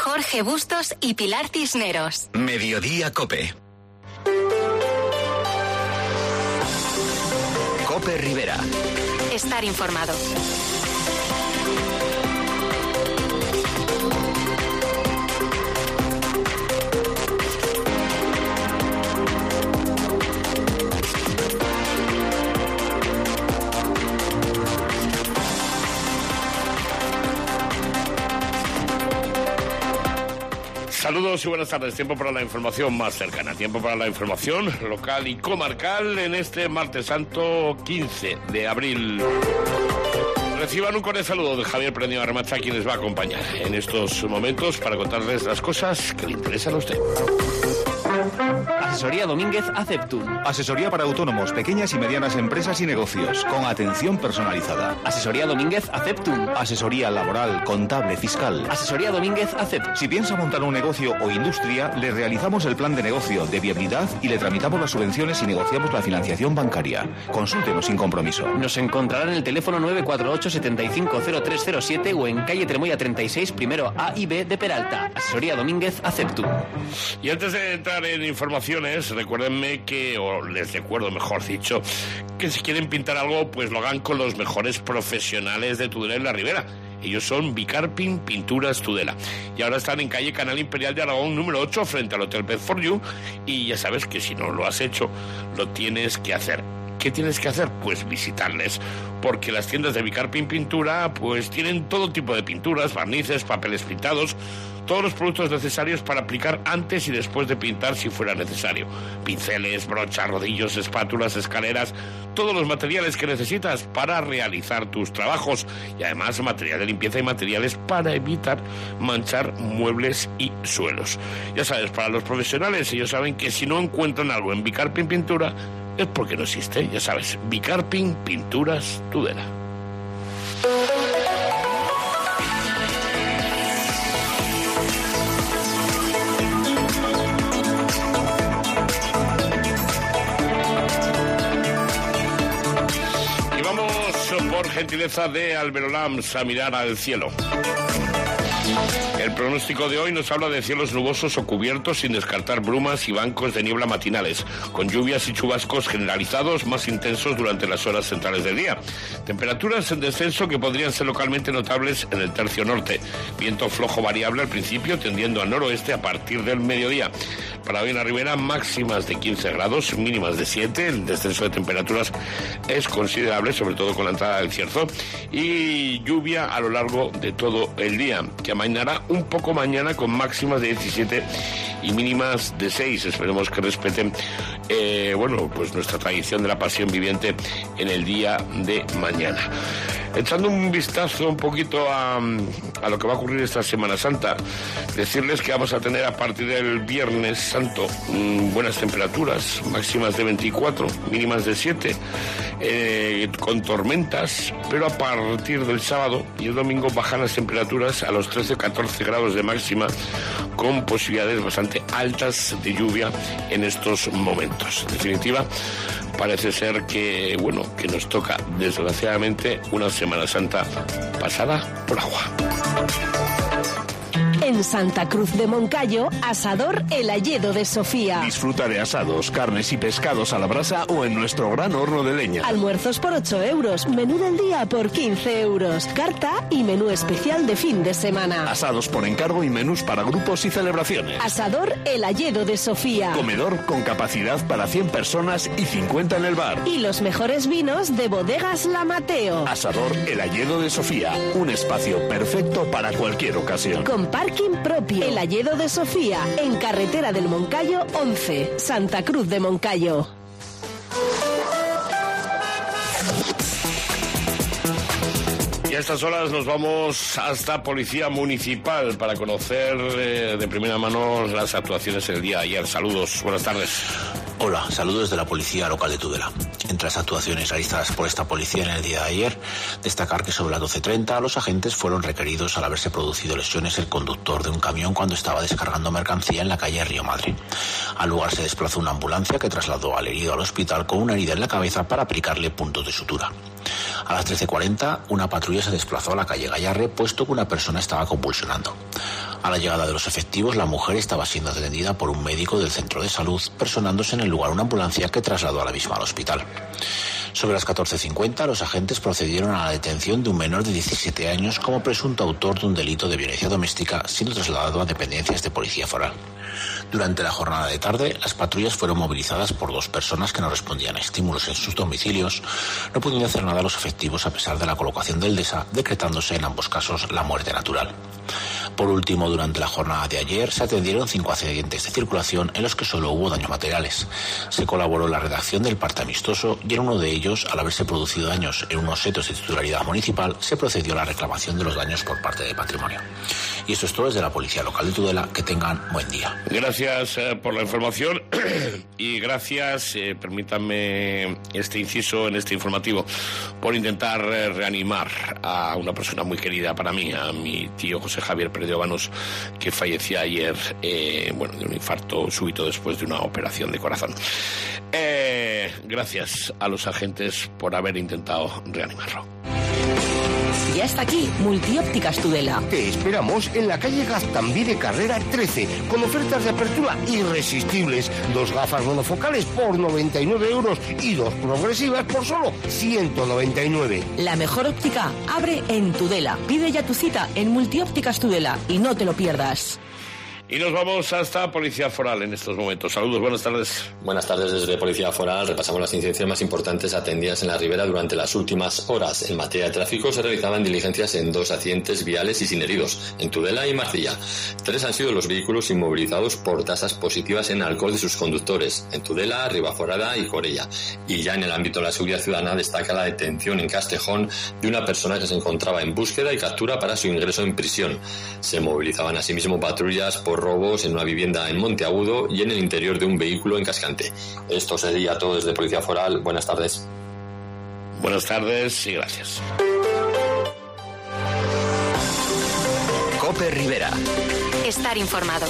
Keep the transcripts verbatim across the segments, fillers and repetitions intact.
Jorge Bustos y Pilar Cisneros. Mediodía Cope. Cope Rivera. Estar informado. Saludos y buenas tardes. Tiempo para la información más cercana. Tiempo para la información local y comarcal en este martes santo quince de abril. Reciban un cordial saludo de Javier Prendio Armacha, quien les va a acompañar en estos momentos para contarles las cosas que le interesan a usted. Asesoría Domínguez Aceptum. Asesoría para autónomos, pequeñas y medianas empresas y negocios, con atención personalizada. Asesoría Domínguez Aceptum. Asesoría laboral, contable, fiscal. Asesoría Domínguez Aceptum. Si piensa montar un negocio o industria, le realizamos el plan de negocio, de viabilidad y le tramitamos las subvenciones y negociamos la financiación bancaria. Consúltenos sin compromiso. Nos encontrarán en el teléfono nueve cuatro ocho, setenta y cinco, cero tres cero siete o en calle Tremoya treinta y seis, primero A y B de Peralta. Asesoría Domínguez Aceptum. Y antes de entrar en informaciones, recuérdenme que, o les recuerdo mejor dicho, que si quieren pintar algo, pues lo hagan con los mejores profesionales de Tudela en la Ribera. Ellos son Bicarpin Pinturas Tudela. Y ahora están en calle Canal Imperial de Aragón número ocho, frente al Hotel Bed for You. Y ya sabes que si no lo has hecho, lo tienes que hacer. ¿Qué tienes que hacer? Pues visitarles, porque las tiendas de Bicarpin Pintura pues tienen todo tipo de pinturas, barnices, papeles pintados, todos los productos necesarios para aplicar antes y después de pintar si fuera necesario. Pinceles, brochas, rodillos, espátulas, escaleras, todos los materiales que necesitas para realizar tus trabajos y además material de limpieza y materiales para evitar manchar muebles y suelos. Ya sabes, para los profesionales, ellos saben que si no encuentran algo en Bicarpin Pintura es porque no existe. Ya sabes, Bicarpin Pinturas Tudela. Y vamos por gentileza de Alberolams a mirar al cielo. El pronóstico de hoy nos habla de cielos nubosos o cubiertos sin descartar brumas y bancos de niebla matinales, con lluvias y chubascos generalizados más intensos durante las horas centrales del día. Temperaturas en descenso que podrían ser localmente notables en el tercio norte. Viento flojo variable al principio, tendiendo al noroeste a partir del mediodía. Para hoy en la Ribera, máximas de quince grados, mínimas de siete. El descenso de temperaturas es considerable, sobre todo con la entrada del cierzo. Y lluvia a lo largo de todo el día, que amainará un poco mañana con máximas de diecisiete y mínimas de seis. Esperemos que respeten eh, bueno, pues nuestra tradición de la pasión viviente en el día de mañana. Echando un vistazo un poquito a, a lo que va a ocurrir esta Semana Santa, decirles que vamos a tener a partir del Viernes Santo mmm, buenas temperaturas, máximas de veinticuatro, mínimas de siete, eh, con tormentas, pero a partir del sábado y el domingo bajan las temperaturas a los trece, catorce grados de máxima, con posibilidades bastante altas de lluvia en estos momentos. En definitiva, parece ser que, bueno, que nos toca desgraciadamente una Semana Santa pasada por agua. En Santa Cruz de Moncayo, Asador El Hayedo de Sofía. Disfruta de asados, carnes y pescados a la brasa o en nuestro gran horno de leña. Almuerzos por ocho euros, menú del día por quince euros, carta y menú especial de fin de semana. Asados por encargo y menús para grupos y celebraciones. Asador El Hayedo de Sofía. Comedor con capacidad para cien personas y cincuenta en el bar. Y los mejores vinos de Bodegas La Mateo. Asador El Hayedo de Sofía, un espacio perfecto para cualquier ocasión. Con parking propio. El Hayedo de Sofía, en carretera del Moncayo once, Santa Cruz de Moncayo. Y a estas horas nos vamos hasta Policía Municipal para conocer eh, de primera mano las actuaciones del día de ayer. Saludos, buenas tardes. Hola, saludos de la Policía Local de Tudela. Entre las actuaciones realizadas por esta policía en el día de ayer, destacar que sobre las doce treinta los agentes fueron requeridos al haberse producido lesiones el conductor de un camión cuando estaba descargando mercancía en la calle Río Madre. Al lugar se desplazó una ambulancia que trasladó al herido al hospital con una herida en la cabeza para aplicarle puntos de sutura. A las trece cuarenta, una patrulla se desplazó a la calle Gallarre, puesto que una persona estaba convulsionando. A la llegada de los efectivos, la mujer estaba siendo atendida por un médico del centro de salud, personándose en el lugar una ambulancia que trasladó a la misma al hospital. Sobre las catorce cincuenta, los agentes procedieron a la detención de un menor de diecisiete años como presunto autor de un delito de violencia doméstica, siendo trasladado a dependencias de policía foral. Durante la jornada de tarde, las patrullas fueron movilizadas por dos personas que no respondían a estímulos en sus domicilios, no pudiendo hacer nada los efectivos a pesar de la colocación del D E S A, decretándose en ambos casos la muerte natural. Por último, durante la jornada de ayer se atendieron cinco accidentes de circulación en los que solo hubo daños materiales. Se colaboró en la redacción del parte amistoso y en uno de ellos, al haberse producido daños en unos setos de titularidad municipal, se procedió a la reclamación de los daños por parte de patrimonio. Y esto es todo desde la Policía Local de Tudela. Que tengan buen día. Gracias eh, por la información y gracias, eh, permítanme este inciso en este informativo, por intentar eh, reanimar a una persona muy querida para mí, a mi tío José Javier Pérez de Obanos, que fallecía ayer, eh, bueno, de un infarto súbito después de una operación de corazón. Eh, gracias a los agentes por haber intentado reanimarlo. Ya está aquí Multiópticas Tudela. Te esperamos en la calle Gaztambí de Carrera trece, con ofertas de apertura irresistibles. Dos gafas monofocales por noventa y nueve euros y dos progresivas por solo ciento noventa y nueve. La mejor óptica abre en Tudela. Pide ya tu cita en Multiópticas Tudela y no te lo pierdas. Y nos vamos hasta Policía Foral en estos momentos. Saludos, buenas tardes. Buenas tardes desde Policía Foral. Repasamos las incidencias más importantes atendidas en la Ribera durante las últimas horas. En materia de tráfico se realizaban diligencias en dos accidentes viales y sin heridos, en Tudela y Marcilla. Tres han sido los vehículos inmovilizados por tasas positivas en alcohol de sus conductores, en Tudela, Ribaforada y Corella. Y ya en el ámbito de la seguridad ciudadana destaca la detención en Castejón de una persona que se encontraba en búsqueda y captura para su ingreso en prisión. Se movilizaban asimismo patrullas por robos en una vivienda en Monteagudo y en el interior de un vehículo en Cascante. Esto sería todo desde Policía Foral. Buenas tardes. Buenas tardes y gracias. COPE Rivera. Estar informado.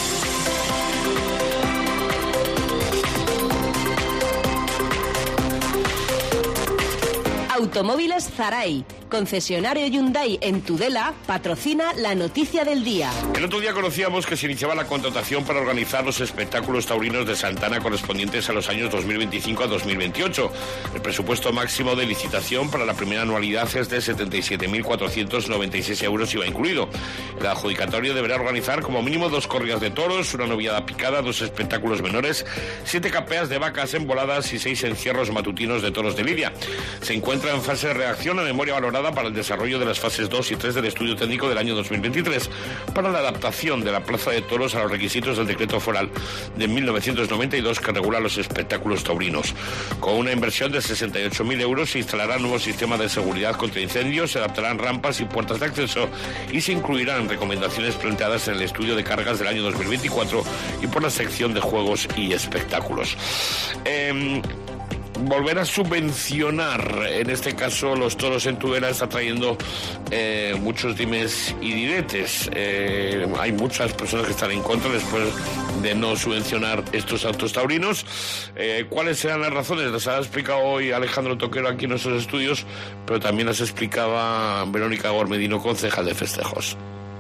Automóviles Zaray, concesionario Hyundai en Tudela, patrocina la noticia del día. El otro día conocíamos que se iniciaba la contratación para organizar los espectáculos taurinos de Santana correspondientes a los años dos mil veinticinco a dos mil veintiocho. El presupuesto máximo de licitación para la primera anualidad es de setenta y siete mil cuatrocientos noventa y seis euros I V A incluido. El adjudicatorio deberá organizar como mínimo dos corridas de toros, una noviada picada, dos espectáculos menores, siete capeas de vacas emboladas y seis encierros matutinos de toros de lidia. Se encuentra en fase de redacción la memoria valorada para el desarrollo de las fases dos y tres del estudio técnico del año dos mil veintitrés para la adaptación de la plaza de toros a los requisitos del decreto foral de mil novecientos noventa y dos que regula los espectáculos taurinos. Con una inversión de sesenta y ocho mil euros se instalará un nuevo sistema de seguridad contra incendios, se adaptarán rampas y puertas de acceso y se incluirán recomendaciones planteadas en el estudio de cargas del año dos mil veinticuatro y por la sección de juegos y espectáculos. Eh, Volver a subvencionar, en este caso los toros en Tudela, está trayendo eh, muchos dimes y diretes. Eh, hay muchas personas que están en contra después de no subvencionar estos autos taurinos. Eh, ¿Cuáles serán las razones? Las ha explicado hoy Alejandro Toquero aquí en nuestros estudios, pero también las explicaba Verónica Gormedino, concejal de festejos.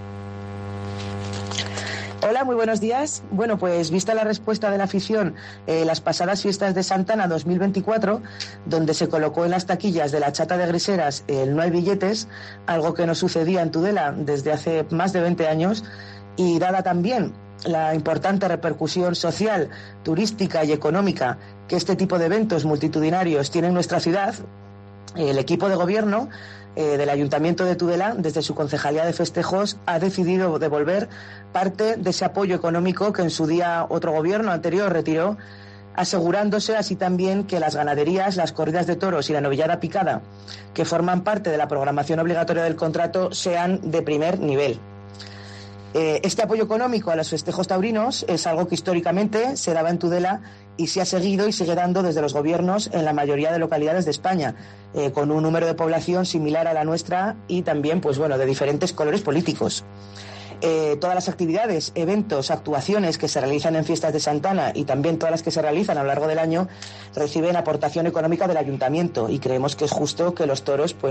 Hola, muy buenos días. Bueno, pues vista la respuesta de la afición, eh, las pasadas fiestas de Santana dos mil veinticuatro, donde se colocó en las taquillas de la Chata de Griseras el no hay billetes, algo que no sucedía en Tudela desde hace más de veinte años, y dada también la importante repercusión social, turística y económica que este tipo de eventos multitudinarios tiene en nuestra ciudad, el equipo de gobierno eh, del Ayuntamiento de Tudela, desde su Concejalía de Festejos, ha decidido devolver parte de ese apoyo económico que en su día otro gobierno anterior retiró, asegurándose así también que las ganaderías, las corridas de toros y la novillada picada, que forman parte de la programación obligatoria del contrato, sean de primer nivel. Eh, este apoyo económico a los festejos taurinos es algo que históricamente se daba en Tudela y se ha seguido y sigue dando desde los gobiernos en la mayoría de localidades de España, eh, con un número de población similar a la nuestra y también, pues bueno, de diferentes colores políticos. Eh, todas las actividades, eventos, actuaciones que se realizan en fiestas de Santana y también todas las que se realizan a lo largo del año reciben aportación económica del ayuntamiento, y creemos que es justo que los toros pues